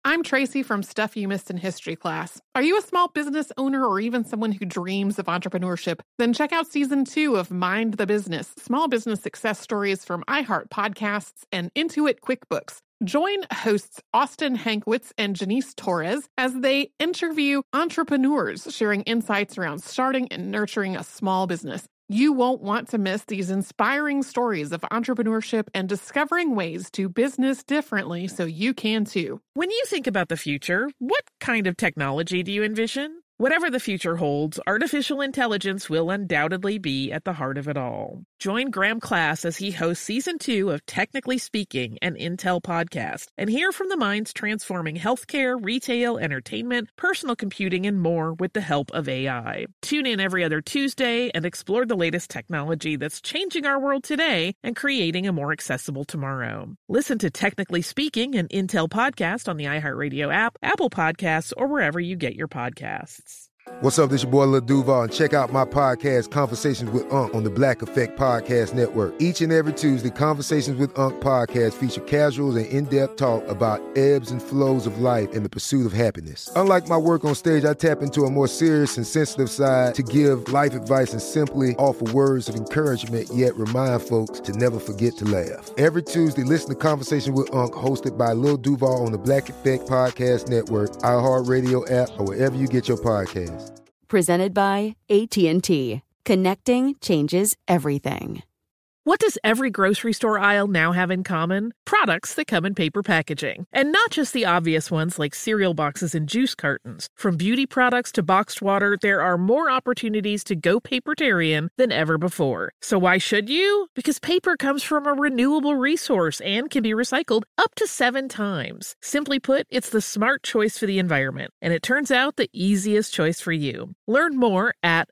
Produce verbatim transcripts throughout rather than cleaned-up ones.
I'm Tracy from Stuff You Missed in History class. Are you a small business owner or even someone who dreams of entrepreneurship? Then check out season two of Mind the Business, small business success stories from iHeart Podcasts and Intuit QuickBooks. Join hosts Austin Hankwitz and Janice Torres as they interview entrepreneurs sharing insights around starting and nurturing a small business. You won't want to miss these inspiring stories of entrepreneurship and discovering ways to business differently so you can too. When you think about the future, what kind of technology do you envision? Whatever the future holds, artificial intelligence will undoubtedly be at the heart of it all. Join Graham Class as he hosts season two of Technically Speaking, an Intel podcast, and hear from the minds transforming healthcare, retail, entertainment, personal computing, and more with the help of A I. Tune in every other Tuesday and explore the latest technology that's changing our world today and creating a more accessible tomorrow. Listen to Technically Speaking, an Intel podcast on the iHeartRadio app, Apple Podcasts, or wherever you get your podcasts. What's up, this your boy Lil Duval, and check out my podcast, Conversations with Unc, on the Black Effect Podcast Network. Each and every Tuesday, Conversations with Unc podcast feature casuals and in-depth talk about ebbs and flows of life and the pursuit of happiness. Unlike my work on stage, I tap into a more serious and sensitive side to give life advice and simply offer words of encouragement, yet remind folks to never forget to laugh. Every Tuesday, listen to Conversations with Unc, hosted by Lil Duval on the Black Effect Podcast Network, iHeartRadio app, or wherever you get your podcasts. Presented by A T and T. Connecting changes everything. What does every grocery store aisle now have in common? Products that come in paper packaging. And not just the obvious ones like cereal boxes and juice cartons. From beauty products to boxed water, there are more opportunities to go papertarian than ever before. So why should you? Because paper comes from a renewable resource and can be recycled up to seven times. Simply put, it's the smart choice for the environment. And it turns out the easiest choice for you. Learn more at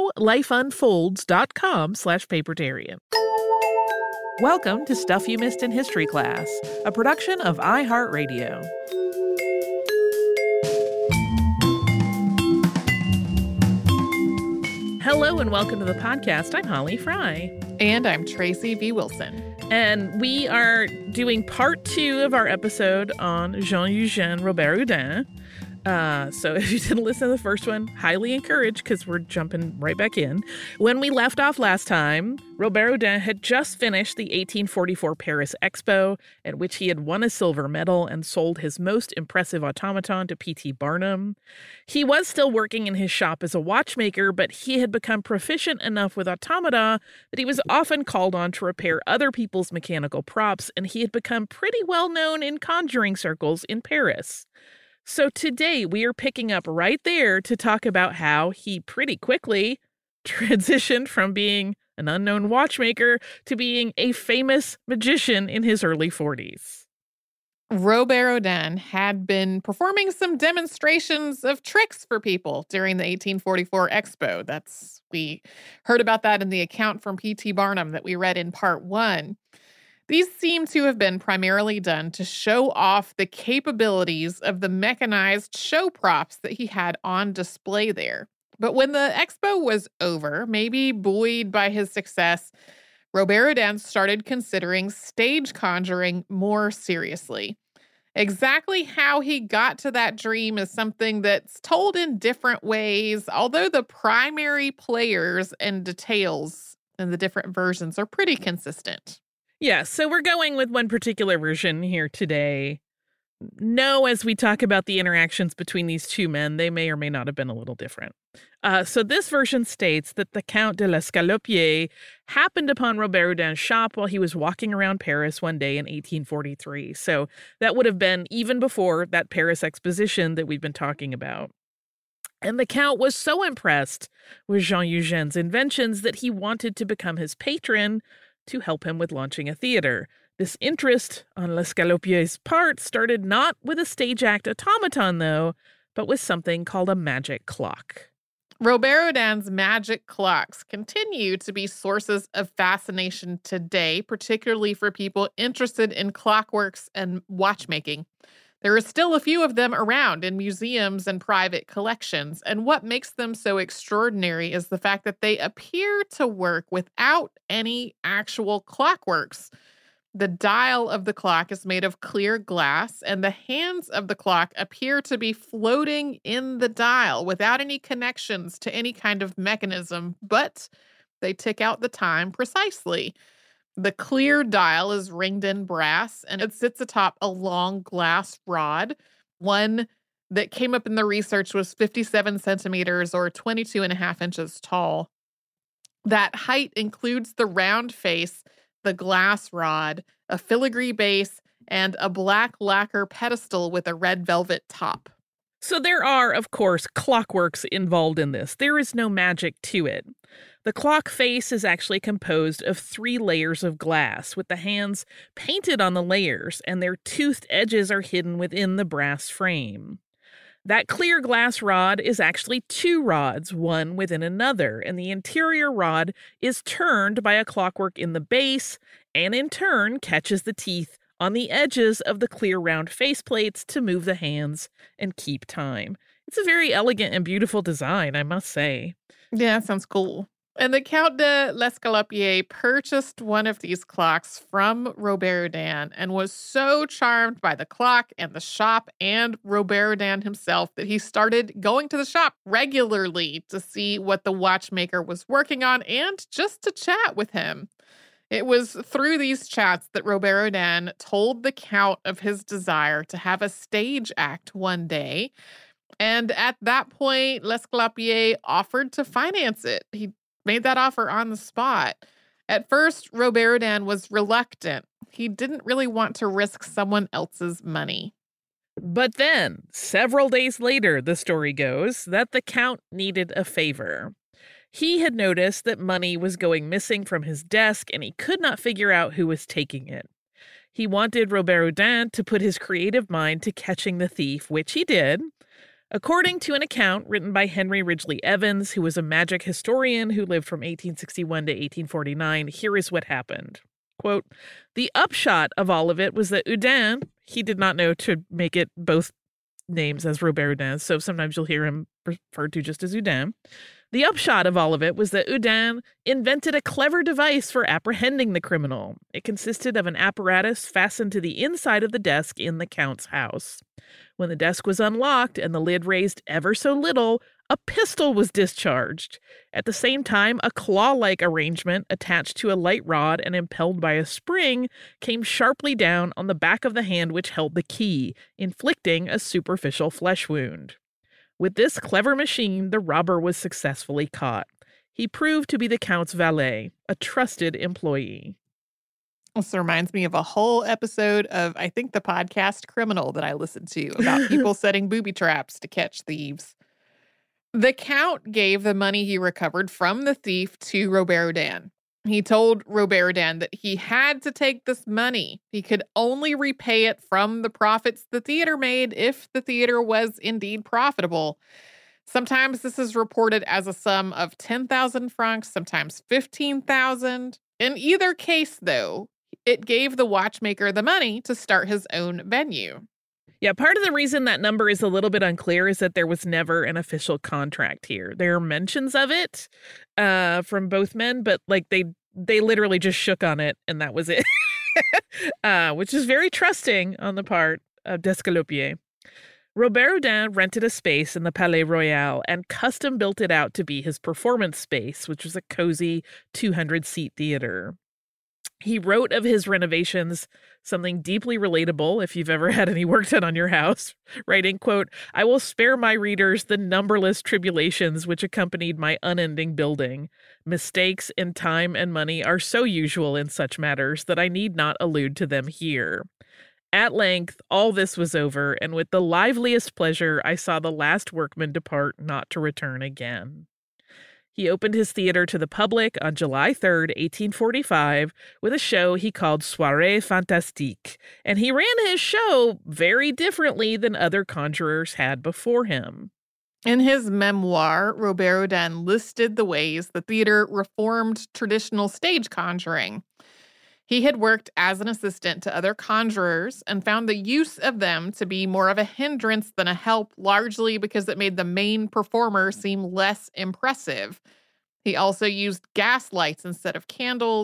howlifeunfolds.com slash papertarian. Welcome to Stuff You Missed in History Class, a production of iHeartRadio. Hello and welcome to the podcast. I'm Holly Fry. And I'm Tracy V. Wilson. And we are doing part two of our episode on Jean-Eugène Robert-Houdin. Uh, so if you didn't listen to the first one, highly encouraged because we're jumping right back in. When we left off last time, Robert-Houdin had just finished the eighteen forty-four Paris Expo, at which he had won a silver medal and sold his most impressive automaton to P T Barnum. He was still working in his shop as a watchmaker, but he had become proficient enough with automata that he was often called on to repair other people's mechanical props, and he had become pretty well known in conjuring circles in Paris. So today we are picking up right there to talk about how he pretty quickly transitioned from being an unknown watchmaker to being a famous magician in his early forties. Robert-Houdin had been performing some demonstrations of tricks for people during the eighteen forty-four Expo. That's we heard about that in the account from P T Barnum that we read in part one. These seem to have been primarily done to show off the capabilities of the mechanized show props that he had on display there. But when the expo was over, maybe buoyed by his success, Robert-Houdin started considering stage conjuring more seriously. Exactly how he got to that dream is something that's told in different ways, although the primary players and details in the different versions are pretty consistent. Yeah, so we're going with one particular version here today. No, as we talk about the interactions between these two men, they may or may not have been a little different. Uh, so this version states that the Count de l'Escalopier happened upon Robert-Houdin's shop while he was walking around Paris one day in eighteen forty-three. So that would have been even before that Paris exposition that we've been talking about. And the Count was so impressed with Jean-Eugène's inventions that he wanted to become his patron to help him with launching a theater. This interest on L'Escalopier's part started not with a stage act automaton, though, but with something called a magic clock. Robert-Houdin's magic clocks continue to be sources of fascination today, particularly for people interested in clockworks and watchmaking. There are still a few of them around in museums and private collections, and what makes them so extraordinary is the fact that they appear to work without any actual clockworks. The dial of the clock is made of clear glass, and the hands of the clock appear to be floating in the dial without any connections to any kind of mechanism, but they tick out the time precisely. The clear dial is ringed in brass, and it sits atop a long glass rod. One that came up in the research was fifty-seven centimeters or twenty-two and a half inches tall. That height includes the round face, the glass rod, a filigree base, and a black lacquer pedestal with a red velvet top. So there are, of course, clockworks involved in this. There is no magic to it. The clock face is actually composed of three layers of glass, with the hands painted on the layers, and their toothed edges are hidden within the brass frame. That clear glass rod is actually two rods, one within another, and the interior rod is turned by a clockwork in the base, and in turn catches the teeth on the edges of the clear round faceplates to move the hands and keep time. It's a very elegant and beautiful design, I must say. Yeah, that sounds cool. And the Count de l'Escalopier purchased one of these clocks from Robert Houdin and was so charmed by the clock and the shop and Robert Houdin himself that he started going to the shop regularly to see what the watchmaker was working on and just to chat with him. It was through these chats that Robert Houdin told the Count of his desire to have a stage act one day. And at that point, L'Escalopier offered to finance it. He made that offer on the spot. At first, Robert Houdin was reluctant. He didn't really want to risk someone else's money. But then, several days later, the story goes, that the Count needed a favor. He had noticed that money was going missing from his desk, and he could not figure out who was taking it. He wanted Robert Houdin to put his creative mind to catching the thief, which he did. According to an account written by Henry Ridgely Evans, who was a magic historian who lived from eighteen sixty-one to eighteen forty-nine, here is what happened. Quote, the upshot of all of it was that Houdin, he did not know to make it both names as Robert Houdin, so sometimes you'll hear him referred to just as Houdin. The upshot of all of it was that Houdin invented a clever device for apprehending the criminal. It consisted of an apparatus fastened to the inside of the desk in the Count's house. When the desk was unlocked and the lid raised ever so little, a pistol was discharged. At the same time, a claw-like arrangement attached to a light rod and impelled by a spring came sharply down on the back of the hand which held the key, inflicting a superficial flesh wound. With this clever machine, the robber was successfully caught. He proved to be the Count's valet, a trusted employee. This reminds me of a whole episode of, I think, the podcast Criminal that I listened to about people setting booby traps to catch thieves. The Count gave the money he recovered from the thief to Robert Houdin. He told Robert Houdin that he had to take this money. He could only repay it from the profits the theater made if the theater was indeed profitable. Sometimes this is reported as a sum of ten thousand francs, sometimes fifteen thousand. In either case, though, it gave the watchmaker the money to start his own venue. Yeah, part of the reason that number is a little bit unclear is that there was never an official contract here. There are mentions of it uh, from both men, but like they they literally just shook on it and that was it, uh, which is very trusting on the part of d'Escalopier. Robert Houdin rented a space in the Palais Royal and custom built it out to be his performance space, which was a cozy two hundred seat theater. He wrote of his renovations something deeply relatable if you've ever had any work done on your house, writing, quote, I will spare my readers the numberless tribulations which accompanied my unending building. Mistakes in time and money are so usual in such matters that I need not allude to them here. At length, all this was over, and with the liveliest pleasure I saw the last workman depart not to return again. He opened his theater to the public on July third, eighteen forty-five, with a show he called Soirée Fantastique, and he ran his show very differently than other conjurers had before him. In his memoir, Robert Houdin listed the ways the theater reformed traditional stage conjuring. He had worked as an assistant to other conjurers and found the use of them to be more of a hindrance than a help, largely because it made the main performer seem less impressive. He also used gas lights instead of candles.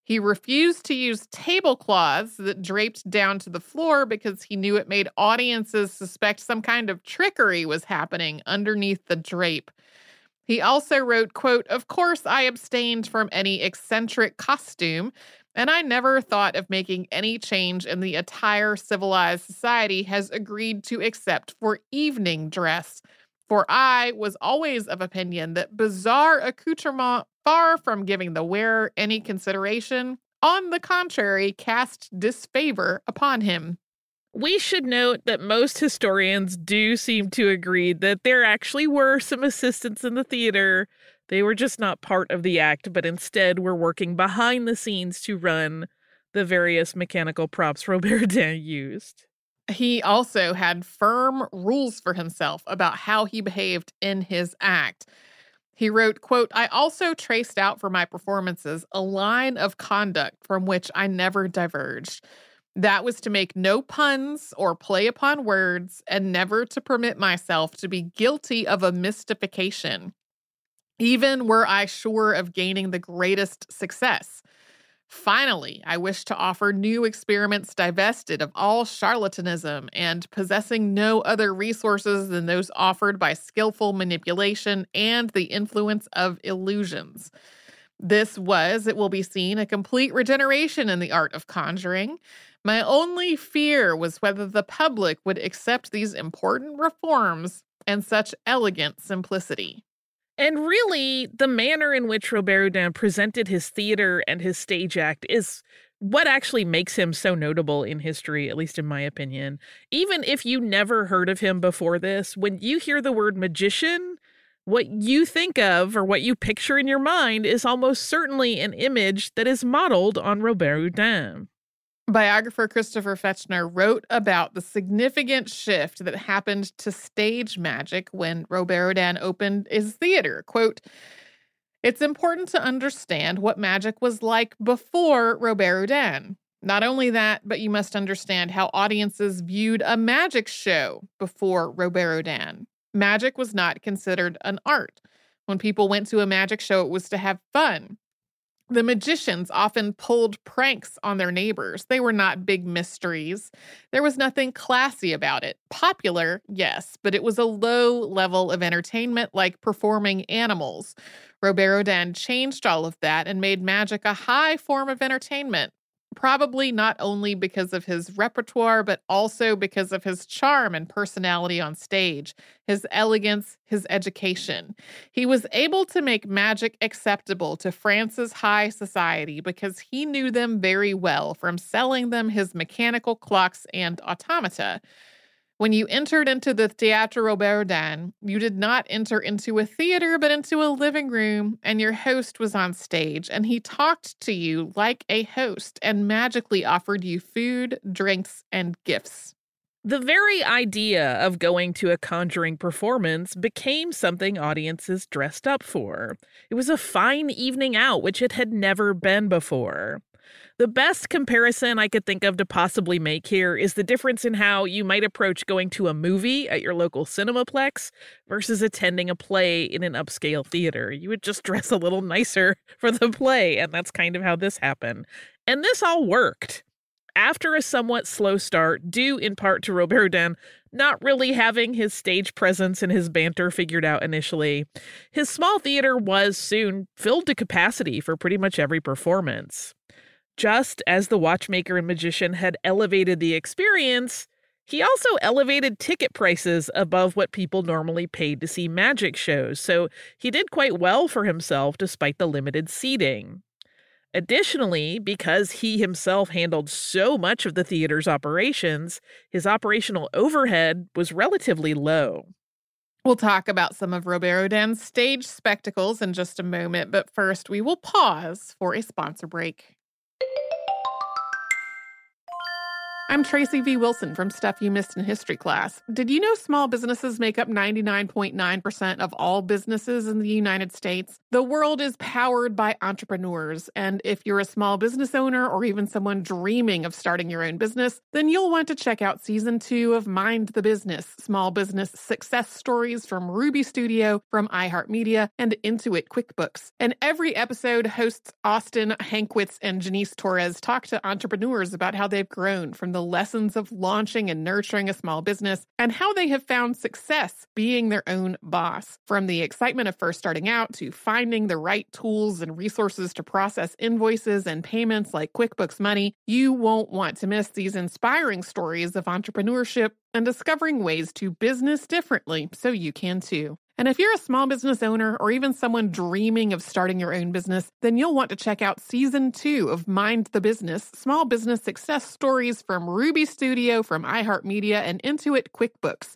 He refused to use tablecloths that draped down to the floor because he knew it made audiences suspect some kind of trickery was happening underneath the drape. He also wrote, quote, "Of course, I abstained from any eccentric costume, and I never thought of making any change in the attire civilized society has agreed to accept for evening dress. For I was always of opinion that bizarre accoutrement, far from giving the wearer any consideration, on the contrary, cast disfavor upon him." We should note that most historians do seem to agree that there actually were some assistants in the theater. They were just not part of the act, but instead were working behind the scenes to run the various mechanical props Robert Houdin used. He also had firm rules for himself about how he behaved in his act. He wrote, quote, "I also traced out for my performances a line of conduct from which I never diverged. That was to make no puns or play upon words, and never to permit myself to be guilty of a mystification, even were I sure of gaining the greatest success. Finally, I wish to offer new experiments divested of all charlatanism and possessing no other resources than those offered by skillful manipulation and the influence of illusions. This was, it will be seen, a complete regeneration in the art of conjuring. My only fear was whether the public would accept these important reforms and such elegant simplicity." And really, the manner in which Robert Houdin presented his theater and his stage act is what actually makes him so notable in history, at least in my opinion. Even if you never heard of him before this, when you hear the word magician, what you think of or what you picture in your mind is almost certainly an image that is modeled on Robert Houdin. Biographer Christopher Fechner wrote about the significant shift that happened to stage magic when Robert Houdin opened his theater. Quote, "It's important to understand what magic was like before Robert Houdin. Not only that, but you must understand how audiences viewed a magic show before Robert Houdin. Magic was not considered an art. When people went to a magic show, it was to have fun. The magicians often pulled pranks on their neighbors. They were not big mysteries. There was nothing classy about it. Popular, yes, but it was a low level of entertainment like performing animals. Robert Houdin changed all of that and made magic a high form of entertainment. Probably not only because of his repertoire, but also because of his charm and personality on stage, his elegance, his education. He was able to make magic acceptable to France's high society because he knew them very well from selling them his mechanical clocks and automata. When you entered into the Théâtre Robert Houdin, you did not enter into a theater, but into a living room, and your host was on stage, and he talked to you like a host and magically offered you food, drinks, and gifts." The very idea of going to a conjuring performance became something audiences dressed up for. It was a fine evening out, which it had never been before. The best comparison I could think of to possibly make here is the difference in how you might approach going to a movie at your local Cinemaplex versus attending a play in an upscale theater. You would just dress a little nicer for the play, and that's kind of how this happened. And this all worked. After a somewhat slow start, due in part to Robert Houdin not really having his stage presence and his banter figured out initially, his small theater was soon filled to capacity for pretty much every performance. Just as the watchmaker and magician had elevated the experience, he also elevated ticket prices above what people normally paid to see magic shows, so he did quite well for himself despite the limited seating. Additionally, because he himself handled so much of the theater's operations, his operational overhead was relatively low. We'll talk about some of Robert Houdin's stage spectacles in just a moment, but first we will pause for a sponsor break. I'm Tracy V. Wilson from Stuff You Missed in History class. Did you know small businesses make up ninety-nine point nine percent of all businesses in the United States? The world is powered by entrepreneurs, and if you're a small business owner or even someone dreaming of starting your own business, then you'll want to check out season two of Mind the Business, small business success stories from Ruby Studio, from iHeartMedia, and Intuit QuickBooks. And every episode, hosts Austin Hankwitz and Janice Torres talk to entrepreneurs about how they've grown from the lessons of launching and nurturing a small business and how they have found success being their own boss. From the excitement of first starting out to finding the right tools and resources to process invoices and payments like QuickBooks Money, you won't want to miss these inspiring stories of entrepreneurship and discovering ways to business differently so you can too. And if you're a small business owner or even someone dreaming of starting your own business, then you'll want to check out season two of Mind the Business, small business success stories from Ruby Studio, from iHeartMedia, and Intuit QuickBooks.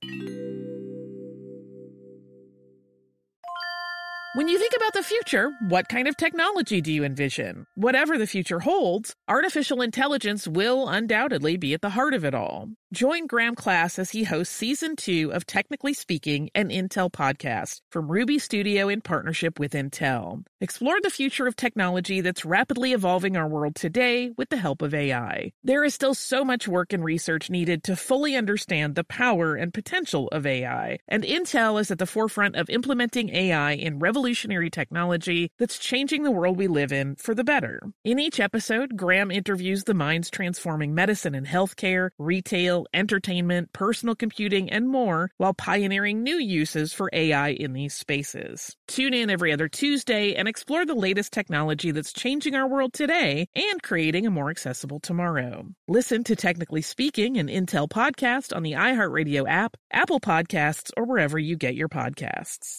When you think about the future, what kind of technology do you envision? Whatever the future holds, artificial intelligence will undoubtedly be at the heart of it all. Join Graham Class as he hosts season two of Technically Speaking, an Intel podcast from Ruby Studio in partnership with Intel. Explore the future of technology that's rapidly evolving our world today with the help of A I. There is still so much work and research needed to fully understand the power and potential of A I, and Intel is at the forefront of implementing A I in revolutionary technology that's changing the world we live in for the better. In each episode, Graham interviews the minds transforming medicine and healthcare, retail, entertainment, personal computing, and more, while pioneering new uses for A I in these spaces. Tune in every other Tuesday and explore the latest technology that's changing our world today and creating a more accessible tomorrow. Listen to Technically Speaking, an Intel podcast on the iHeartRadio app, Apple Podcasts, or wherever you get your podcasts.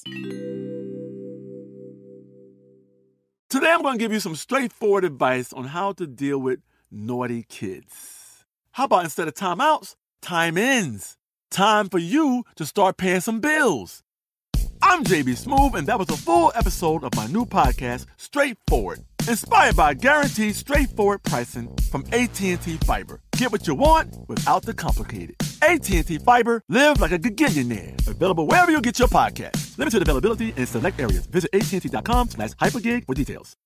Today I'm going to give you some straightforward advice on how to deal with naughty kids. How about instead of timeouts, time-ins? Time for you to start paying some bills. I'm J B Smoove, and that was a full episode of my new podcast, Straightforward, inspired by guaranteed straightforward pricing from A T and T Fiber. Get what you want without the complicated. A T and T Fiber, live like a gigillionaire. Available wherever you get your podcasts. Limited availability in select areas. Visit att.com slash hypergig for details.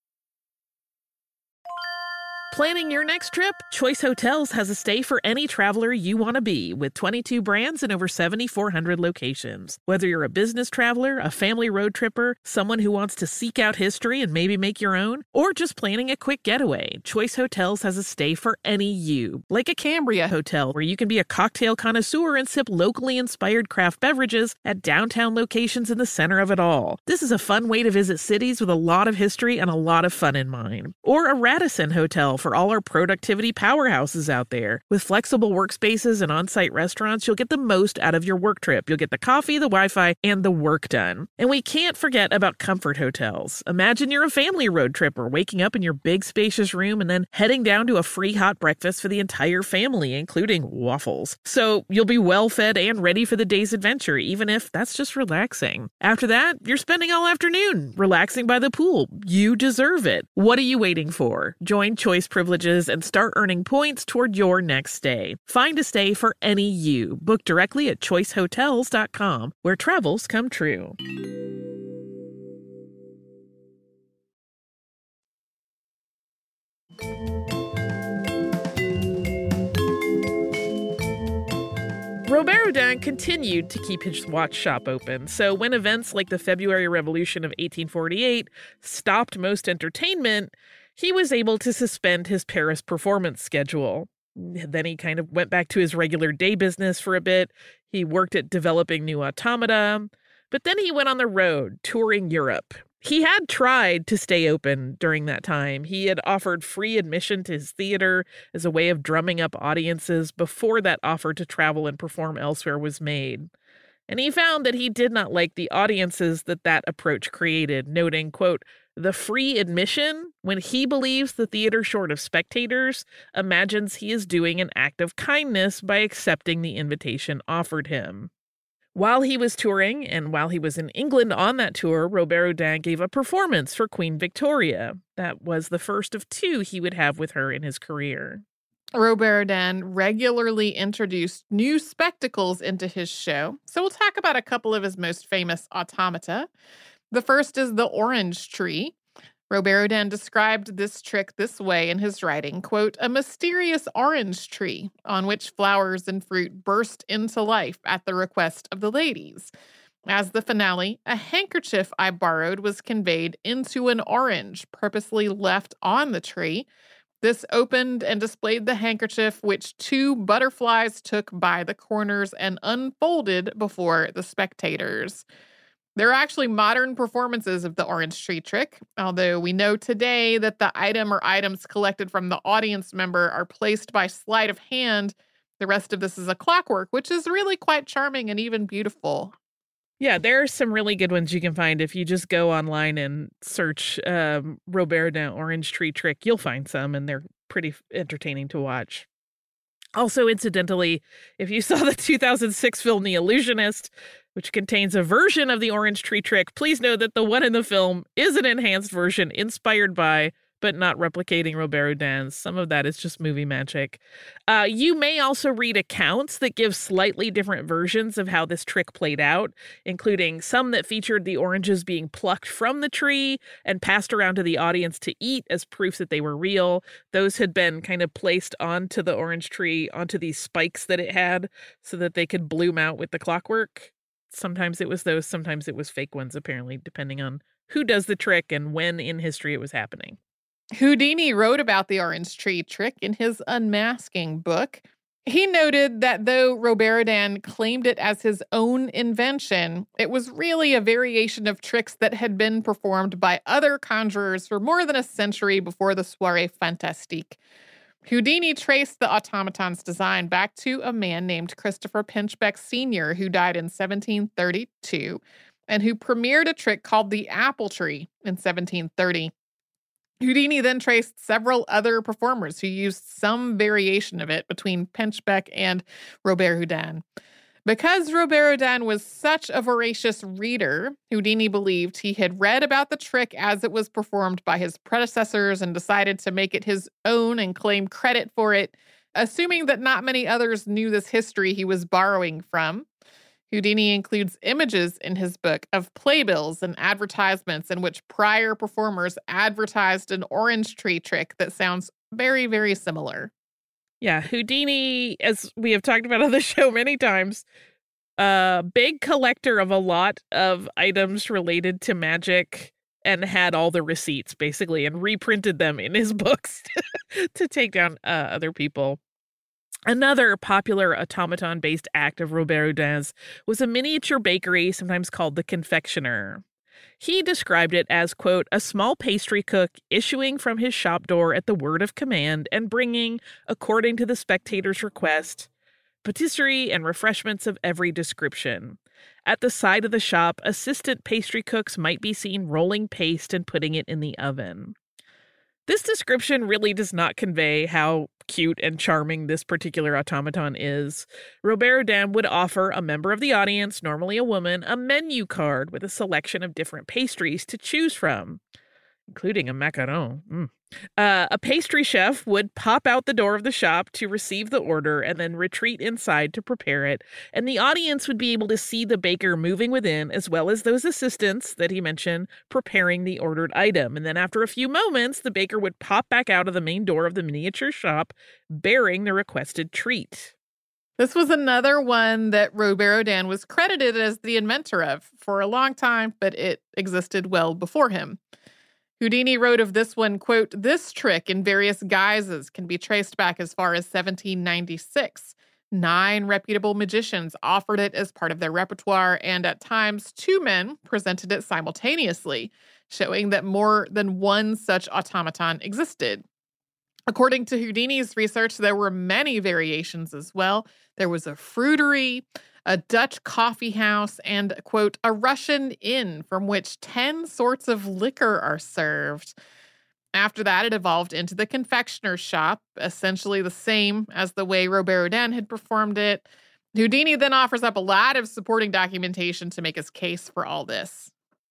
Planning your next trip? Choice Hotels has a stay for any traveler you want to be, with twenty-two brands and over seven thousand four hundred locations. Whether you're a business traveler, a family road tripper, someone who wants to seek out history and maybe make your own, or just planning a quick getaway, Choice Hotels has a stay for any you. Like a Cambria Hotel, where you can be a cocktail connoisseur and sip locally inspired craft beverages at downtown locations in the center of it all. This is a fun way to visit cities with a lot of history and a lot of fun in mind. Or a Radisson Hotel for all our productivity powerhouses out there. With flexible workspaces and on-site restaurants, you'll get the most out of your work trip. You'll get the coffee, the Wi-Fi, and the work done. And we can't forget about Comfort Hotels. Imagine you're a family road tripper, waking up in your big spacious room and then heading down to a free hot breakfast for the entire family, including waffles. So you'll be well fed and ready for the day's adventure, even if that's just relaxing. After that, you're spending all afternoon relaxing by the pool. You deserve it. What are you waiting for? Join Choice Privileges and start earning points toward your next stay. Find a stay for any you. Book directly at choice hotels dot com, where travels come true. Robert Houdin continued to keep his watch shop open, so when events like the February Revolution of eighteen forty-eight stopped most entertainment, he was able to suspend his Paris performance schedule. Then he kind of went back to his regular day business for a bit. He worked at developing new automata, but then he went on the road, touring Europe. He had tried to stay open during that time. He had offered free admission to his theater as a way of drumming up audiences before that offer to travel and perform elsewhere was made. And he found that he did not like the audiences that that approach created, noting, quote, the free admission, when he believes the theater short of spectators, imagines he is doing an act of kindness by accepting the invitation offered him. While he was touring, and while he was in England on that tour, Robert Houdin gave a performance for Queen Victoria. That was the first of two he would have with her in his career. Robert Houdin regularly introduced new spectacles into his show, so we'll talk about a couple of his most famous automata. The first is the orange tree. Robert Houdin described this trick this way in his writing, quote, "A mysterious orange tree on which flowers and fruit burst into life at the request of the ladies. As the finale, a handkerchief I borrowed was conveyed into an orange purposely left on the tree. This opened and displayed the handkerchief, which two butterflies took by the corners and unfolded before the spectators." There are actually modern performances of the orange tree trick, although we know today that the item or items collected from the audience member are placed by sleight of hand. The rest of this is a clockwork, which is really quite charming and even beautiful. Yeah, there are some really good ones you can find if you just go online and search um, Robert Houdin orange tree trick. You'll find some, and they're pretty entertaining to watch. Also, incidentally, if you saw the two thousand six film The Illusionist, which contains a version of the orange tree trick, please know that the one in the film is an enhanced version inspired by, but not replicating Robert Houdin's. Some of that is just movie magic. Uh, you may also read accounts that give slightly different versions of how this trick played out, including some that featured the oranges being plucked from the tree and passed around to the audience to eat as proof that they were real. Those had been kind of placed onto the orange tree, onto these spikes that it had, so that they could bloom out with the clockwork. Sometimes it was those, sometimes it was fake ones, apparently, depending on who does the trick and when in history it was happening. Houdini wrote about the orange tree trick in his Unmasking book. He noted that though Robert Houdin claimed it as his own invention, it was really a variation of tricks that had been performed by other conjurers for more than a century before the Soirée Fantastique. Houdini traced the automaton's design back to a man named Christopher Pinchbeck Senior, who died in seventeen thirty-two, and who premiered a trick called the apple tree in seventeen thirty. Houdini then traced several other performers who used some variation of it between Pinchbeck and Robert Houdin. Because Robert Houdin was such a voracious reader, Houdini believed he had read about the trick as it was performed by his predecessors and decided to make it his own and claim credit for it, assuming that not many others knew this history he was borrowing from. Houdini includes images in his book of playbills and advertisements in which prior performers advertised an orange tree trick that sounds very, very similar. Yeah, Houdini, as we have talked about on the show many times, a uh, big collector of a lot of items related to magic, and had all the receipts, basically, and reprinted them in his books to take down uh, other people. Another popular automaton-based act of Robert Houdin's was a miniature bakery, sometimes called the confectioner. He described it as, quote, a small pastry cook issuing from his shop door at the word of command and bringing, according to the spectator's request, patisserie and refreshments of every description. At the side of the shop, assistant pastry cooks might be seen rolling paste and putting it in the oven. This description really does not convey how cute and charming this particular automaton is. Robert Houdin would offer a member of the audience, normally a woman, a menu card with a selection of different pastries to choose from, including a macaron. Mm. Uh, a pastry chef would pop out the door of the shop to receive the order and then retreat inside to prepare it, and the audience would be able to see the baker moving within, as well as those assistants that he mentioned preparing the ordered item. And then after a few moments, the baker would pop back out of the main door of the miniature shop, bearing the requested treat. This was another one that Robert Houdin was credited as the inventor of for a long time, but it existed well before him. Houdini wrote of this one, quote, this trick in various guises can be traced back as far as seventeen ninety-six. Nine reputable magicians offered it as part of their repertoire, and at times two men presented it simultaneously, showing that more than one such automaton existed. According to Houdini's research, there were many variations as well. There was a fruitery, a Dutch coffee house, and, quote, a Russian inn from which ten sorts of liquor are served. After that, it evolved into the confectioner's shop, essentially the same as the way Robert Houdin had performed it. Houdini then offers up a lot of supporting documentation to make his case for all this.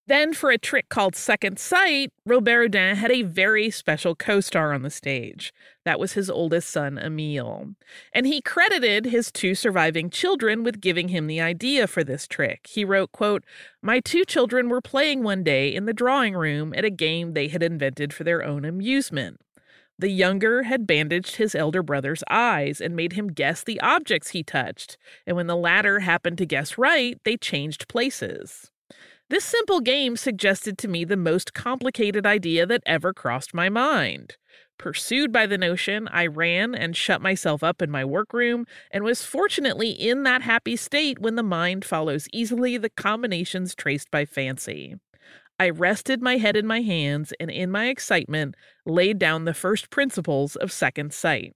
Then, for a trick called Second Sight, Robert Houdin had a very special co-star on the stage. That was his oldest son, Emile. And he credited his two surviving children with giving him the idea for this trick. He wrote, quote, "My two children were playing one day in the drawing room at a game they had invented for their own amusement. The younger had bandaged his elder brother's eyes and made him guess the objects he touched. And when the latter happened to guess right, they changed places. This simple game suggested to me the most complicated idea that ever crossed my mind. Pursued by the notion, I ran and shut myself up in my workroom and was fortunately in that happy state when the mind follows easily the combinations traced by fancy. I rested my head in my hands and in my excitement laid down the first principles of Second Sight."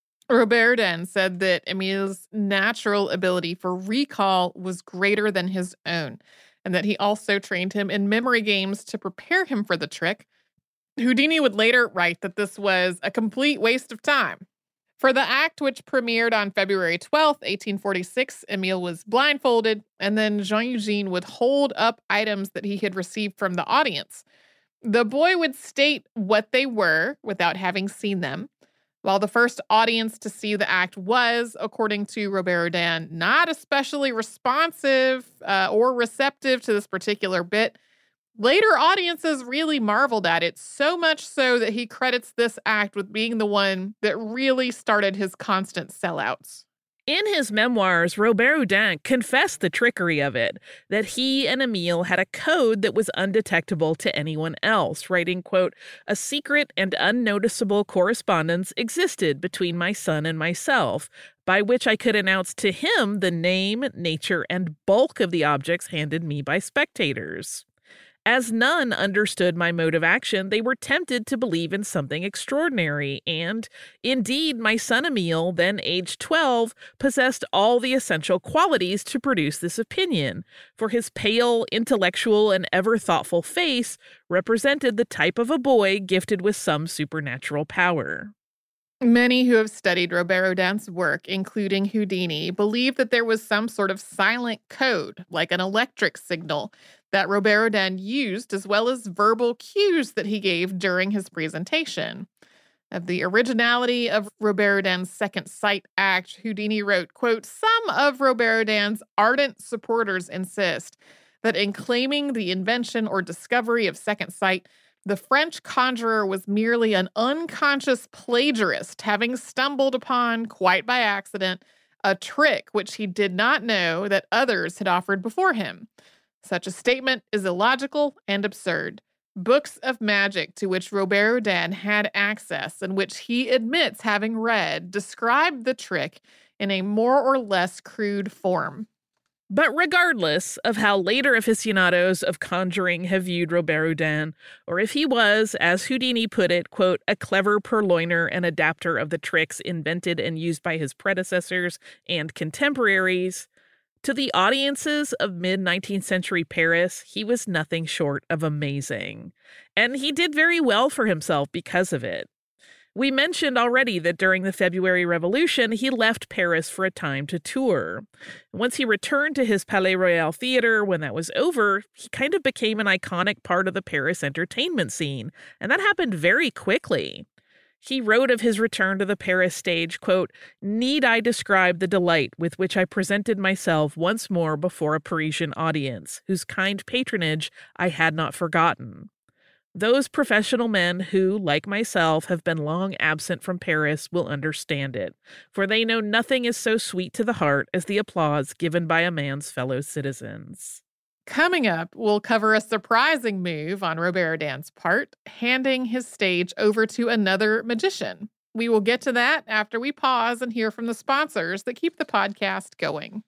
Robert Houdin said that Emile's natural ability for recall was greater than his own, and that he also trained him in memory games to prepare him for the trick. Houdini would later write that this was a complete waste of time. For the act, which premiered on February twelfth, eighteen forty-six, Emile was blindfolded, and then Jean Eugene would hold up items that he had received from the audience. The boy would state what they were without having seen them. While the first audience to see the act was, according to Robert Houdin, not especially responsive uh, or receptive to this particular bit, later audiences really marveled at it, so much so that he credits this act with being the one that really started his constant sellouts. In his memoirs, Robert Houdin confessed the trickery of it, that he and Emile had a code that was undetectable to anyone else, writing, quote, "A secret and unnoticeable correspondence existed between my son and myself, by which I could announce to him the name, nature, and bulk of the objects handed me by spectators. As none understood my mode of action, they were tempted to believe in something extraordinary, and, indeed, my son Emile, then aged twelve, possessed all the essential qualities to produce this opinion, for his pale, intellectual, and ever-thoughtful face represented the type of a boy gifted with some supernatural power." Many who have studied Robert Houdin's work, including Houdini, believe that there was some sort of silent code, like an electric signal, that Robert Houdin used, as well as verbal cues that he gave during his presentation. Of the originality of Robert Houdin's Second Sight act, Houdini wrote, quote, "Some of Robert Houdin's ardent supporters insist that in claiming the invention or discovery of Second Sight, the French conjurer was merely an unconscious plagiarist, having stumbled upon, quite by accident, a trick which he did not know that others had offered before him. Such a statement is illogical and absurd. Books of magic to which Robert Houdin had access and which he admits having read describe the trick in a more or less crude form." But regardless of how later aficionados of conjuring have viewed Robert Houdin, or if he was, as Houdini put it, quote, "a clever purloiner and adapter of the tricks invented and used by his predecessors and contemporaries, to the audiences of mid-nineteenth century Paris, he was nothing short of amazing. And he did very well for himself because of it. We mentioned already that during the February Revolution, he left Paris for a time to tour. Once he returned to his Palais Royal Theater when that was over, he kind of became an iconic part of the Paris entertainment scene, and that happened very quickly. He wrote of his return to the Paris stage, quote, "Need I describe the delight with which I presented myself once more before a Parisian audience, whose kind patronage I had not forgotten. Those professional men who, like myself, have been long absent from Paris will understand it, for they know nothing is so sweet to the heart as the applause given by a man's fellow citizens." Coming up, we'll cover a surprising move on Robert Houdin's part, handing his stage over to another magician. We will get to that after we pause and hear from the sponsors that keep the podcast going.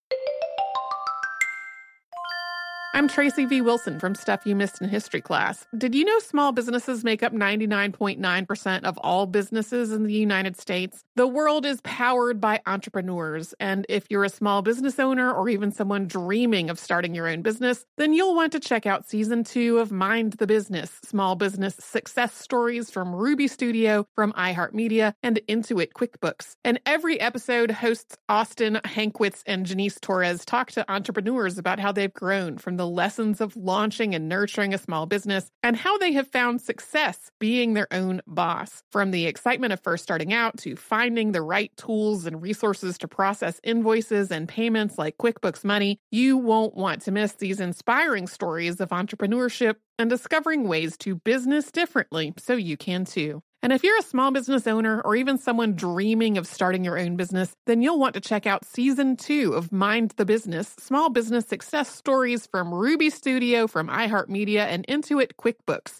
I'm Tracy V. Wilson from Stuff You Missed in History Class. Did you know small businesses make up ninety-nine point nine percent of all businesses in the United States? The world is powered by entrepreneurs, and if you're a small business owner or even someone dreaming of starting your own business, then you'll want to check out Season two of Mind the Business, Small Business Success Stories from Ruby Studio, from iHeartMedia, and Intuit QuickBooks. And every episode, hosts Austin Hankwitz and Janice Torres talk to entrepreneurs about how they've grown from the the lessons of launching and nurturing a small business and how they have found success being their own boss. From the excitement of first starting out to finding the right tools and resources to process invoices and payments like QuickBooks Money, you won't want to miss these inspiring stories of entrepreneurship and discovering ways to business differently so you can too. And if you're a small business owner or even someone dreaming of starting your own business, then you'll want to check out season two of Mind the Business, Small Business Success Stories from Ruby Studio, from iHeartMedia, and Intuit QuickBooks.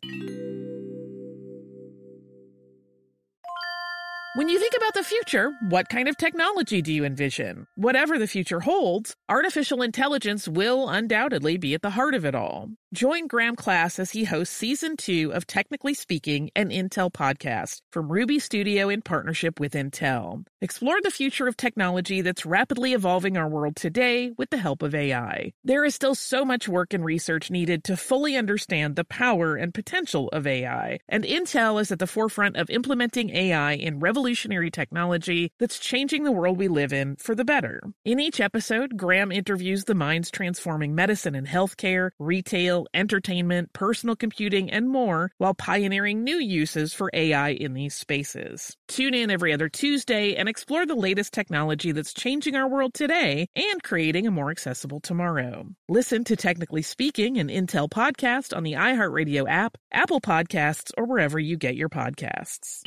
When you think about the future, what kind of technology do you envision? Whatever the future holds, artificial intelligence will undoubtedly be at the heart of it all. Join Graham Class as he hosts season two of Technically Speaking, an Intel podcast from Ruby Studio in partnership with Intel. Explore the future of technology that's rapidly evolving our world today with the help of A I. There is still so much work and research needed to fully understand the power and potential of A I, and Intel is at the forefront of implementing A I in revolutionary technology that's changing the world we live in for the better. In each episode, Graham interviews the minds transforming medicine and healthcare, retail, entertainment, personal computing, and more, while pioneering new uses for A I in these spaces. Tune in every other Tuesday and explore the latest technology that's changing our world today and creating a more accessible tomorrow. Listen to Technically Speaking, an Intel podcast on the iHeartRadio app, Apple Podcasts, or wherever you get your podcasts.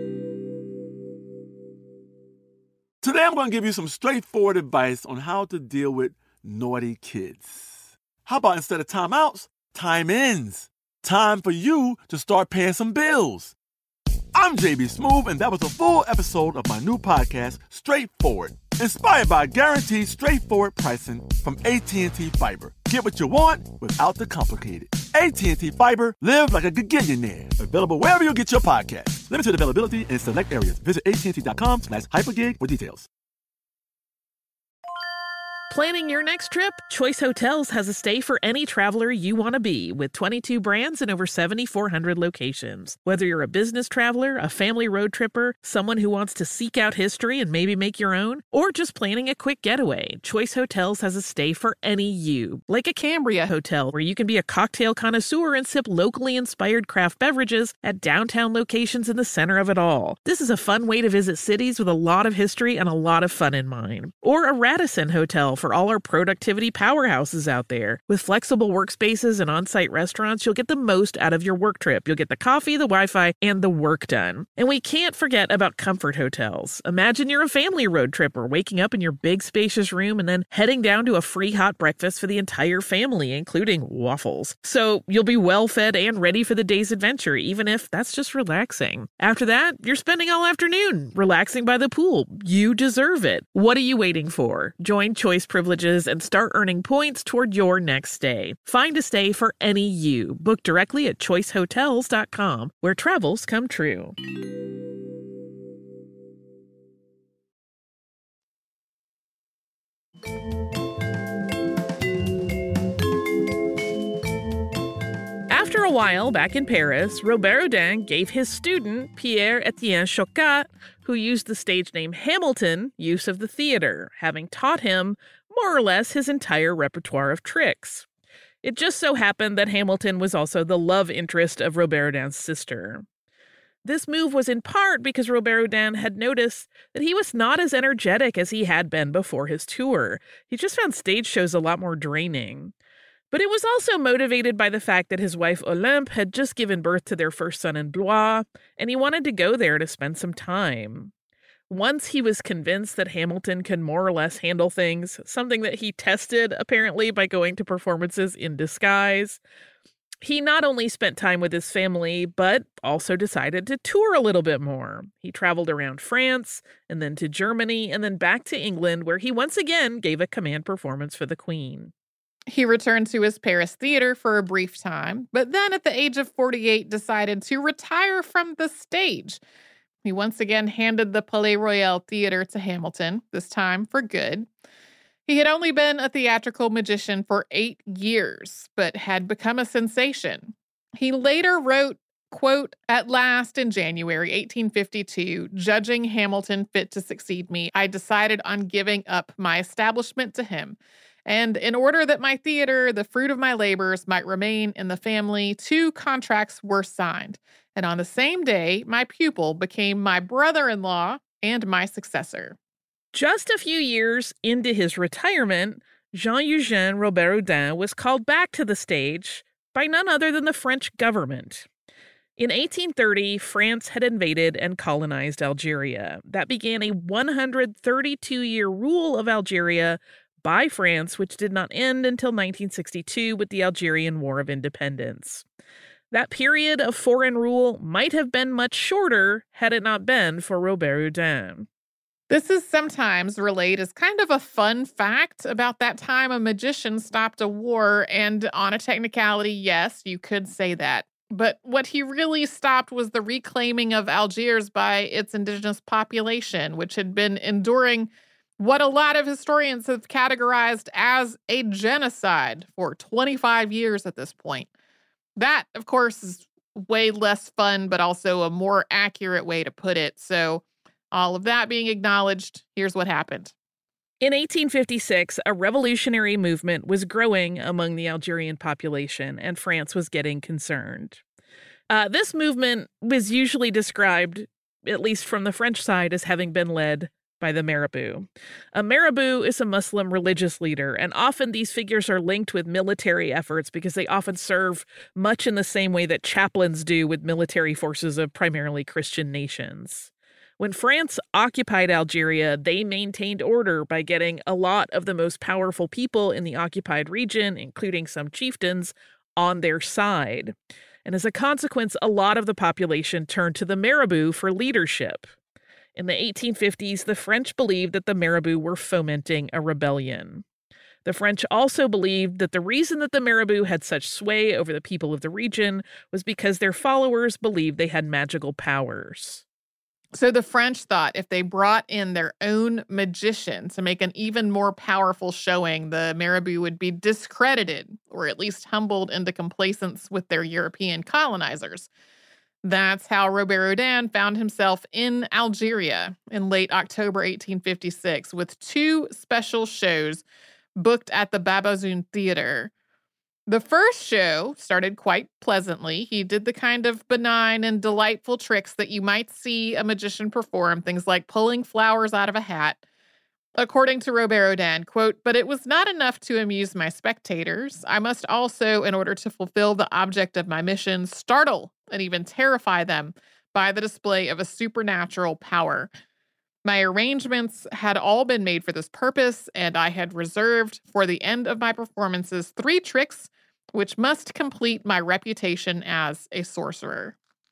Today I'm going to give you some straightforward advice on how to deal with naughty kids. How about instead of timeouts, time-ins? Time for you to start paying some bills. I'm J B Smoove, and that was a full episode of my new podcast, Straightforward, inspired by guaranteed straightforward pricing from A T and T Fiber. Get what you want without the complicated. A T and T Fiber, live like a gigillionaire. Available wherever you get your podcasts. Limited availability in select areas. Visit A T and T dot com slash hypergig for details. Planning your next trip? Choice Hotels has a stay for any traveler you want to be, with twenty-two brands and over seven thousand four hundred locations. Whether you're a business traveler, a family road tripper, someone who wants to seek out history and maybe make your own, or just planning a quick getaway, Choice Hotels has a stay for any you. Like a Cambria Hotel, where you can be a cocktail connoisseur and sip locally inspired craft beverages at downtown locations in the center of it all. This is a fun way to visit cities with a lot of history and a lot of fun in mind. Or a Radisson Hotel for all our productivity powerhouses out there. With flexible workspaces and on-site restaurants, you'll get the most out of your work trip. You'll get the coffee, the Wi-Fi, and the work done. And we can't forget about Comfort Hotels. Imagine you're a family road tripper, waking up in your big spacious room and then heading down to a free hot breakfast for the entire family, including waffles. So you'll be well fed and ready for the day's adventure, even if that's just relaxing. After that, you're spending all afternoon relaxing by the pool. You deserve it. What are you waiting for? Join Choice Privileges and start earning points toward your next stay. Find a stay for any you. Book directly at choice hotels dot com, where travels come true. After a while back in Paris, Robert Houdin gave his student, Pierre-Étienne Chocat, who used the stage name Hamilton, use of the theater, having taught him more or less his entire repertoire of tricks. It just so happened that Hamilton was also the love interest of Robert Houdin's sister. This move was in part because Robert Houdin had noticed that he was not as energetic as he had been before his tour. He just found stage shows a lot more draining. But it was also motivated by the fact that his wife Olympe had just given birth to their first son in Blois, and he wanted to go there to spend some time. Once he was convinced that Hamilton could more or less handle things, something that he tested apparently by going to performances in disguise, he not only spent time with his family, but also decided to tour a little bit more. He traveled around France, and then to Germany, and then back to England, where he once again gave a command performance for the Queen. He returned to his Paris theater for a brief time, but then at the age of forty-eight decided to retire from the stage. He once again handed the Palais Royal Theater to Hamilton, this time for good. He had only been a theatrical magician for eight years, but had become a sensation. He later wrote, quote, "At last in January eighteen fifty-two, judging Hamilton fit to succeed me, I decided on giving up my establishment to him. And in order that my theater, the fruit of my labors, might remain in the family, two contracts were signed. And on the same day, my pupil became my brother-in-law and my successor. Just a few years into his retirement, Jean-Eugène Robert-Houdin was called back to the stage by none other than the French government. In eighteen thirty, France had invaded and colonized Algeria. That began a one hundred thirty-two year rule of Algeria by France, which did not end until nineteen sixty-two with the Algerian War of Independence. That period of foreign rule might have been much shorter had it not been for Robert-Houdin. This is sometimes relayed as kind of a fun fact about that time a magician stopped a war, and on a technicality, yes, you could say that. But what he really stopped was the reclaiming of Algiers by its indigenous population, which had been enduring what a lot of historians have categorized as a genocide for twenty-five years at this point. That, of course, is way less fun, but also a more accurate way to put it. So all of that being acknowledged, here's what happened. In eighteen fifty-six, a revolutionary movement was growing among the Algerian population, and France was getting concerned. Uh, this movement was usually described, at least from the French side, as having been led by the Marabout. A Marabout is a Muslim religious leader, and often these figures are linked with military efforts because they often serve much in the same way that chaplains do with military forces of primarily Christian nations. When France occupied Algeria, they maintained order by getting a lot of the most powerful people in the occupied region, including some chieftains, on their side. And as a consequence, a lot of the population turned to the Marabout for leadership. In the eighteen fifties, the French believed that the Marabout were fomenting a rebellion. The French also believed that the reason that the Marabout had such sway over the people of the region was because their followers believed they had magical powers. So the French thought if they brought in their own magician to make an even more powerful showing, the Marabout would be discredited, or at least humbled into complacence with their European colonizers. That's how Robert-Houdin found himself in Algeria in late October eighteen fifty-six with two special shows booked at the Babazoun Theater. The first show started quite pleasantly. He did the kind of benign and delightful tricks that you might see a magician perform, things like pulling flowers out of a hat. According to Robert-Houdin, quote, "But it was not enough to amuse my spectators. I must also, in order to fulfill the object of my mission, startle and even terrify them by the display of a supernatural power. My arrangements had all been made for this purpose, and I had reserved for the end of my performances three tricks which must complete my reputation as a sorcerer."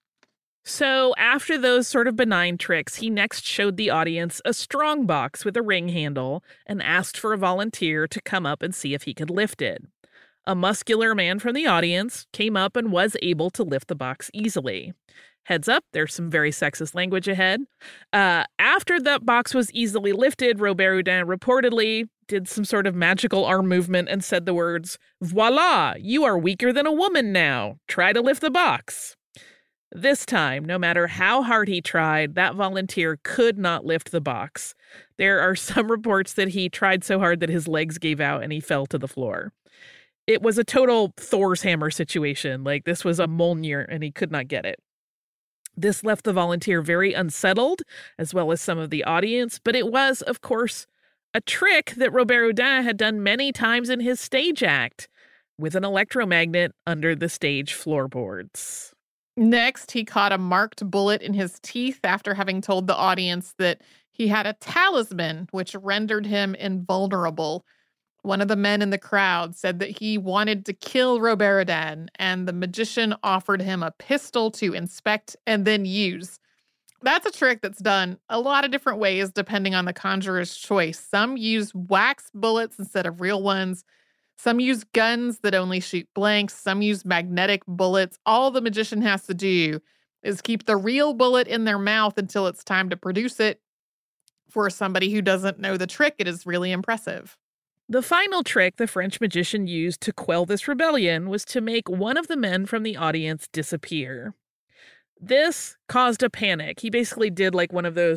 So after those sort of benign tricks, he next showed the audience a strong box with a ring handle and asked for a volunteer to come up and see if he could lift it. A muscular man from the audience came up and was able to lift the box easily. Heads up, there's some very sexist language ahead. Uh, after that box was easily lifted, Robert-Houdin reportedly did some sort of magical arm movement and said the words, "Voila, you are weaker than a woman now. Try to lift the box." This time, no matter how hard he tried, that volunteer could not lift the box. There are some reports that he tried so hard that his legs gave out and he fell to the floor. It was a total Thor's hammer situation. Like, this was a Mjolnir and he could not get it. This left the volunteer very unsettled, as well as some of the audience, but it was, of course, a trick that Robert-Houdin had done many times in his stage act, with an electromagnet under the stage floorboards. Next, he caught a marked bullet in his teeth after having told the audience that he had a talisman which rendered him invulnerable. One of the men in the crowd said that he wanted to kill Robert-Houdin, and the magician offered him a pistol to inspect and then use. That's a trick that's done a lot of different ways depending on the conjurer's choice. Some use wax bullets instead of real ones. Some use guns that only shoot blanks. Some use magnetic bullets. All the magician has to do is keep the real bullet in their mouth until it's time to produce it. For somebody who doesn't know the trick, it is really impressive. The final trick the French magician used to quell this rebellion was to make one of the men from the audience disappear. This caused a panic. He basically did like one of those,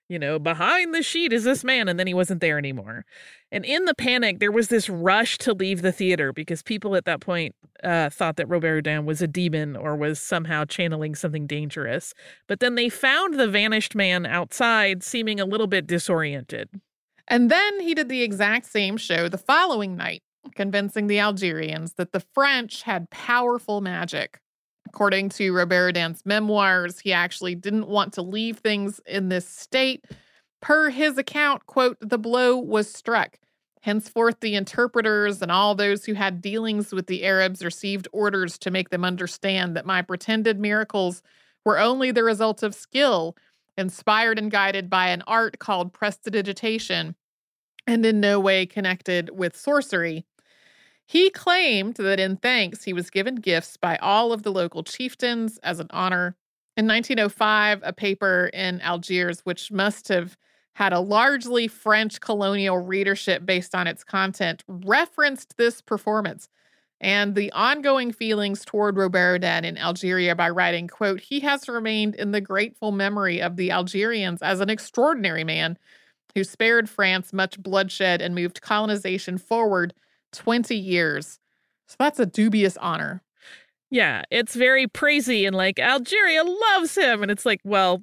you know, behind the sheet is this man, and then he wasn't there anymore. And in the panic, there was this rush to leave the theater because people at that point uh, thought that Robert Houdin was a demon or was somehow channeling something dangerous. But then they found the vanished man outside, seeming a little bit disoriented. And then he did the exact same show the following night, convincing the Algerians that the French had powerful magic. According to Robert Houdin's memoirs, he actually didn't want to leave things in this state. Per his account, quote, the blow was struck. Henceforth, the interpreters and all those who had dealings with the Arabs received orders to make them understand that my pretended miracles were only the result of skill, inspired and guided by an art called prestidigitation, and in no way connected with sorcery. He claimed that in thanks, he was given gifts by all of the local chieftains as an honor. In nineteen oh five, a paper in Algiers, which must have had a largely French colonial readership based on its content, referenced this performance and the ongoing feelings toward Robert Houdin in Algeria by writing, quote, he has remained in the grateful memory of the Algerians as an extraordinary man who spared France much bloodshed and moved colonization forward twenty years. So that's a dubious honor. Yeah, it's very praisey and like, Algeria loves him. And it's like, well,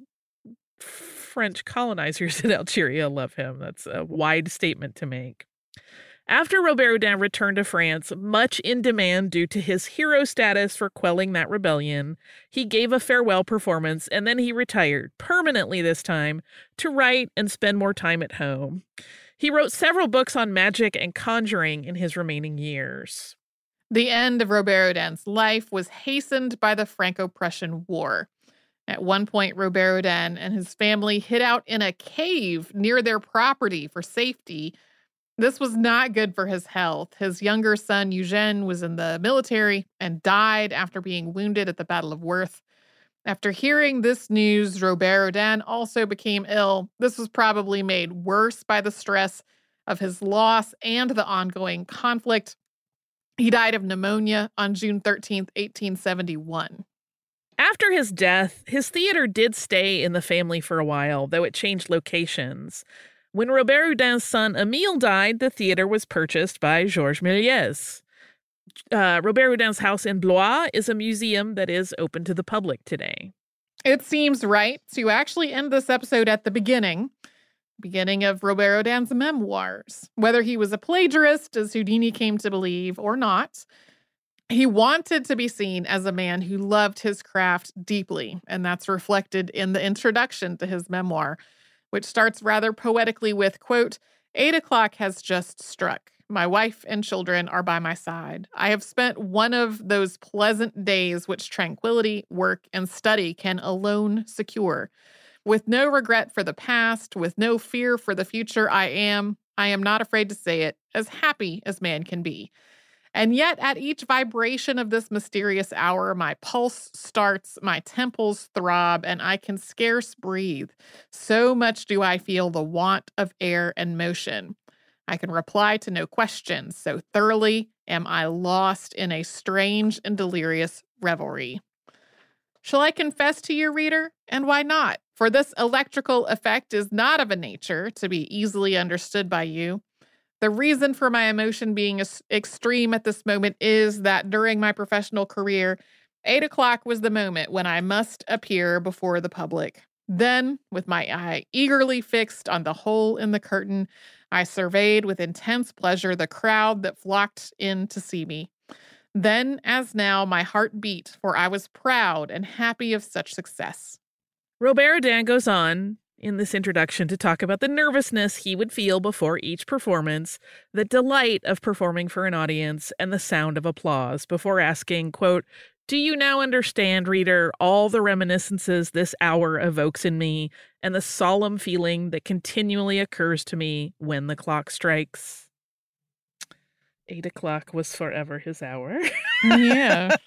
French colonizers in Algeria love him. That's a wide statement to make. After Robert Houdin returned to France, much in demand due to his hero status for quelling that rebellion, he gave a farewell performance and then he retired, permanently this time, to write and spend more time at home. He wrote several books on magic and conjuring in his remaining years. The end of Robert Houdin's life was hastened by the Franco-Prussian War. At one point, Robert Houdin and his family hid out in a cave near their property for safety. This was not good for his health. His younger son, Eugène, was in the military and died after being wounded at the Battle of Worth. After hearing this news, Robert Houdin also became ill. This was probably made worse by the stress of his loss and the ongoing conflict. He died of pneumonia on June thirteenth, eighteen seventy-one. After his death, his theater did stay in the family for a while, though it changed locations. When Robert Houdin's son Émile died, the theater was purchased by Georges Méliès. Uh, Robert Houdin's house in Blois is a museum that is open to the public today. It seems right to actually end this episode at the beginning, beginning of Robert Houdin's memoirs. Whether he was a plagiarist, as Houdini came to believe, or not, he wanted to be seen as a man who loved his craft deeply, and that's reflected in the introduction to his memoir, which starts rather poetically with, quote, eight o'clock has just struck. My wife and children are by my side. I have spent one of those pleasant days which tranquility, work, and study can alone secure. With no regret for the past, with no fear for the future, I am, I am not afraid to say it, as happy as man can be. And yet, at each vibration of this mysterious hour, my pulse starts, my temples throb, and I can scarce breathe. So much do I feel the want of air and motion. I can reply to no questions, so thoroughly am I lost in a strange and delirious revelry. Shall I confess to you, reader? And why not? For this electrical effect is not of a nature to be easily understood by you. The reason for my emotion being extreme at this moment is that during my professional career, eight o'clock was the moment when I must appear before the public. Then, with my eye eagerly fixed on the hole in the curtain, I surveyed with intense pleasure the crowd that flocked in to see me. Then, as now, my heart beat, for I was proud and happy of such success. Robert Houdin goes on in this introduction to talk about the nervousness he would feel before each performance, the delight of performing for an audience, and the sound of applause before asking, quote, do you now understand, reader, all the reminiscences this hour evokes in me and the solemn feeling that continually occurs to me when the clock strikes? Eight o'clock was forever his hour. Yeah.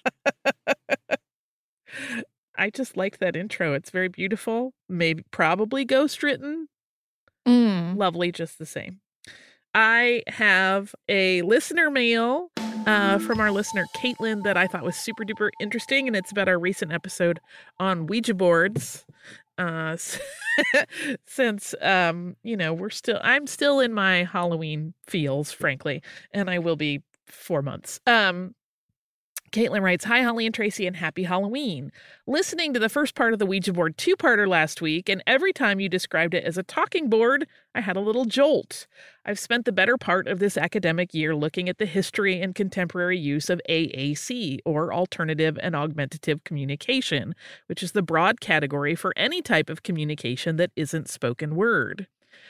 I just like that intro. It's very beautiful. Maybe, probably ghost written. Mm. Lovely just the same. I have a listener mail uh, from our listener, Caitlin, that I thought was super duper interesting, and it's about our recent episode on Ouija boards. Uh, since, um, you know, we're still, I'm still in my Halloween feels, frankly, and I will be four months. Um, Caitlin writes, "Hi, Holly and Tracy, and happy Halloween. Listening to the first part of the Ouija board two-parter last week, and every time you described it as a talking board, I had a little jolt. I've spent the better part of this academic year looking at the history and contemporary use of A A C, or Alternative and Augmentative Communication, which is the broad category for any type of communication that isn't spoken word.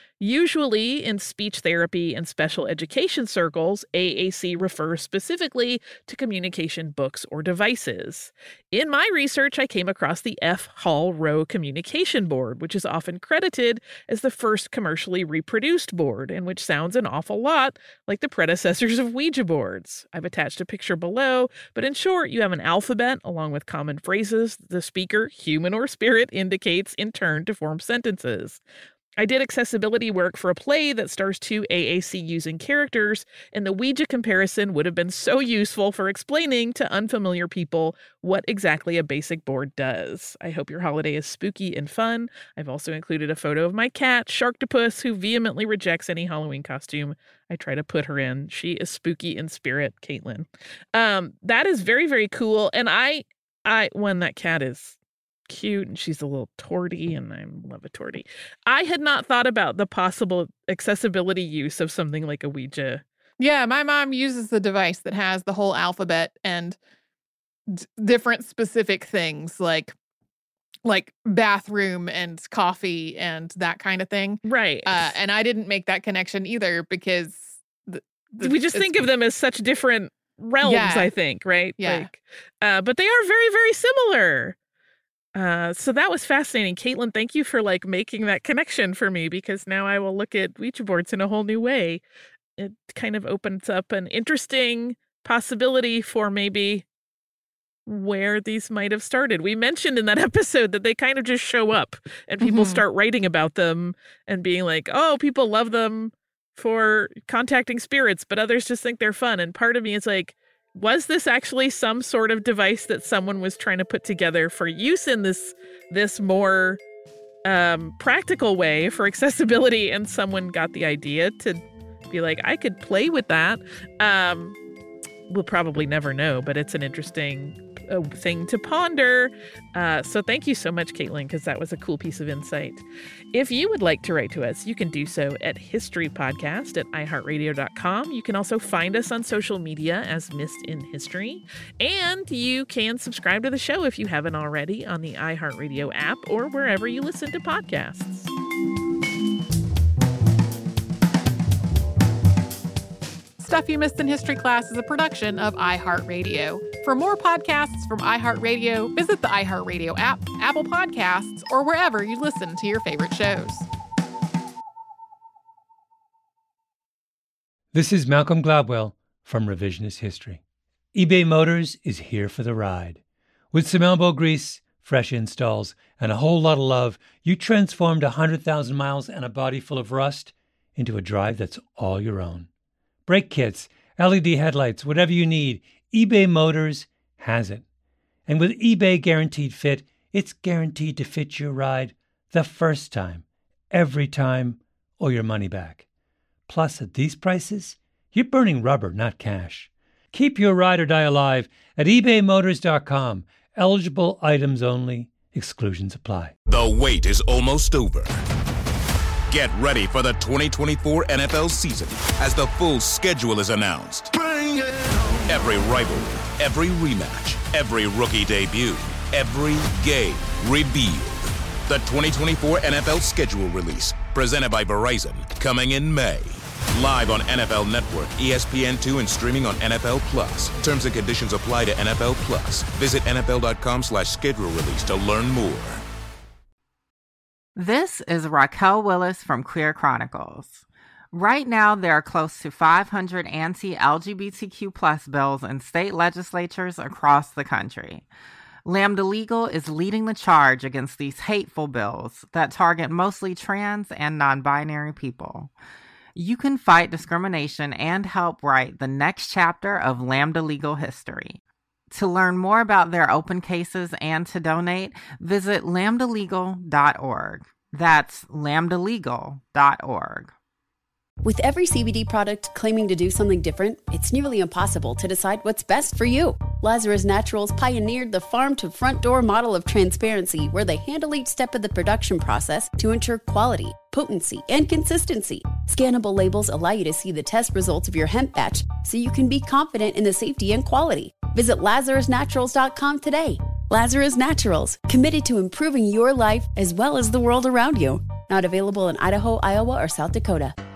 Usually in speech therapy and special education circles, A A C refers specifically to communication books or devices. In my research, I came across the F. Hall Rowe Communication Board, which is often credited as the first commercially reproduced board, and which sounds an awful lot like the predecessors of Ouija boards. I've attached a picture below, but in short, you have an alphabet along with common phrases the speaker, human or spirit, indicates in turn to form sentences. I did accessibility work for a play that stars two A A C using characters, and the Ouija comparison would have been so useful for explaining to unfamiliar people what exactly a basic board does. I hope your holiday is spooky and fun. I've also included a photo of my cat, Sharktopus, who vehemently rejects any Halloween costume I try to put her in. She is spooky in spirit, Caitlin." Um, that is very, very cool. And I, I, when that cat is cute and she's a little torty and I love a torty. I had not thought about the possible accessibility use of something like a Ouija. Yeah, my mom uses the device that has the whole alphabet and d- different specific things like like bathroom and coffee and that kind of thing. Right. Uh, and I didn't make that connection either because the, the, we just think of them as such different realms, yeah. I think, right? Yeah. Like, uh, but they are very, very similar. Uh, so that was fascinating. Caitlin, thank you for like making that connection for me, because now I will look at Ouija boards in a whole new way. It kind of opens up an interesting possibility for maybe where these might have started. We mentioned in that episode that they kind of just show up and people Mm-hmm. start writing about them and being like, oh, people love them for contacting spirits, but others just think they're fun. And part of me is like, was this actually some sort of device that someone was trying to put together for use in this this more um, practical way for accessibility, and someone got the idea to be like, I could play with that? Um, we'll probably never know, but it's an interesting uh, thing to ponder. Uh, so thank you so much, Caitlin, because that was a cool piece of insight. If you would like to write to us, you can do so at historypodcast at i heart radio dot com. You can also find us on social media as Missed in History. And you can subscribe to the show if you haven't already on the iHeartRadio app or wherever you listen to podcasts. Stuff You Missed in History Class is a production of iHeartRadio. For more podcasts from iHeartRadio, visit the iHeartRadio app, Apple Podcasts, or wherever you listen to your favorite shows. This is Malcolm Gladwell from Revisionist History. eBay Motors is here for the ride. With some elbow grease, fresh installs, and a whole lot of love, you transformed one hundred thousand miles and a body full of rust into a drive that's all your own. Brake kits, L E D headlights, whatever you need, eBay Motors has it. And with eBay Guaranteed Fit, it's guaranteed to fit your ride the first time, every time, or your money back. Plus, at these prices, you're burning rubber, not cash. Keep your ride or die alive at ebay motors dot com. Eligible items only. Exclusions apply. The wait is almost over. Get ready for the twenty twenty-four N F L season as the full schedule is announced. Every rivalry, every rematch, every rookie debut, every game revealed. The twenty twenty-four N F L schedule release, presented by Verizon, coming in May. Live on N F L Network, E S P N two, and streaming on N F L Plus. Terms and conditions apply to N F L Plus. Visit N F L dot com slash schedule release to learn more. This is Raquel Willis from Queer Chronicles. Right now, there are close to five hundred anti-L G B T Q plus bills in state legislatures across the country. Lambda Legal is leading the charge against these hateful bills that target mostly trans and non-binary people. You can fight discrimination and help write the next chapter of Lambda Legal history. To learn more about their open cases and to donate, visit lambda legal dot org. That's lambda legal dot org. With every C B D product claiming to do something different, it's nearly impossible to decide what's best for you. Lazarus Naturals pioneered the farm-to-front-door model of transparency, where they handle each step of the production process to ensure quality, potency, and consistency. Scannable labels allow you to see the test results of your hemp batch, so you can be confident in the safety and quality. Visit lazarus naturals dot com today. Lazarus Naturals, committed to improving your life as well as the world around you. Not available in Idaho, Iowa, or South Dakota.